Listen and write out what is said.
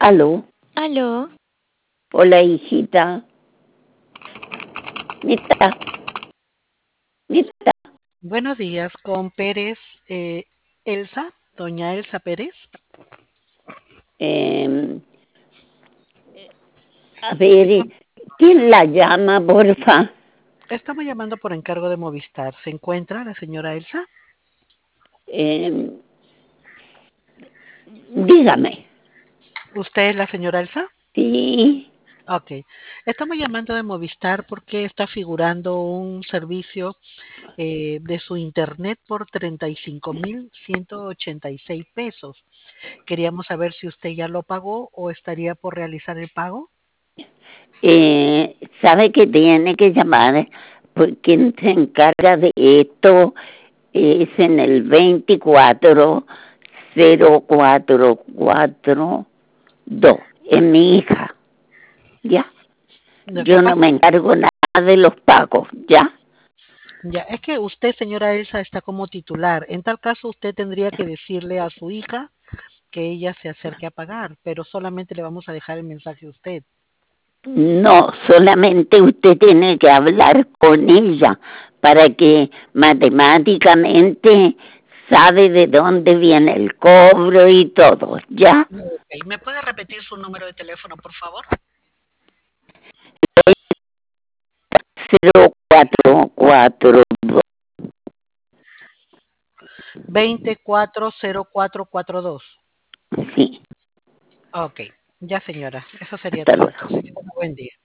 Aló, Aló, hola hijita. Mita, Mita, Buenos días, con Pérez, Elsa, doña Elsa Pérez. eh, a ver, ¿quién la llama, porfa? Estamos llamando por encargo de Movistar. ¿Se encuentra la señora Elsa? Eh, Dígame. ¿Usted es la señora Elsa? Sí, Ok. Estamos llamando de Movistar porque está figurando un servicio de su internet por 35.186 pesos. Queríamos saber si usted ya lo pagó o estaría por realizar el pago. sabe que tiene que llamar, porque quien se encarga de esto es en el 240442. Es mi hija, ¿ya? Lo que Yo no pasa me encargo nada de los pagos, ¿ya? ya es que usted, señora Elsa, está como titular. En tal caso, usted tendría que decirle a su hija que ella se acerque a pagar, pero solamente le vamos a dejar el mensaje a usted. No, solamente usted tiene que hablar con ella para que matemáticamente sabe de dónde viene el cobro y todo, ¿ya? Ok, ¿me puede repetir su número de teléfono, por favor? 0442. 240442. Sí, Ok, ya señora, eso sería hasta todo luego. entonces. Que tenga buen día.